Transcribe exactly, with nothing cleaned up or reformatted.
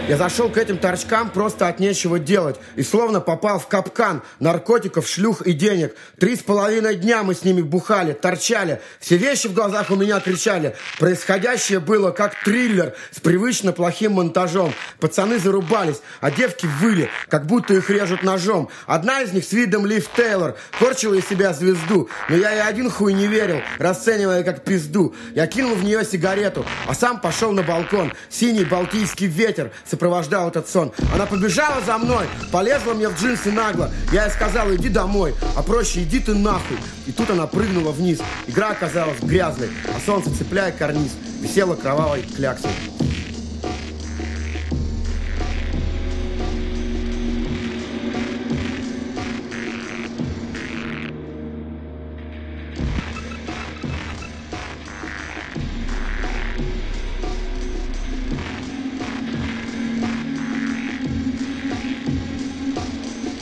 Я зашел к этим торчкам просто от нечего делать и словно попал в капкан наркотиков, шлюх и денег. Три с половиной дня мы с ними бухали, торчали. Все вещи в глазах у меня кричали. Происходящее было как триллер с привычно плохим монтажом. Пацаны зарубались, а девки выли, как будто их режут ножом. Одна из них с видом Лив Тейлор корчила из себя звезду, но я ей один хуй не верил, расценивая как пизду. Я кинул в нее сигарету, а сам пошел на балкон. Синий балтийский ветер сопровождал этот сон. Она побежала за мной, полезла мне в джинсы нагло. Я ей сказал: иди домой, а проще иди ты нахуй. И тут она прыгнула вниз. Игра оказалась грязной, а солнце, цепляя карниз, висело кровавой кляксой.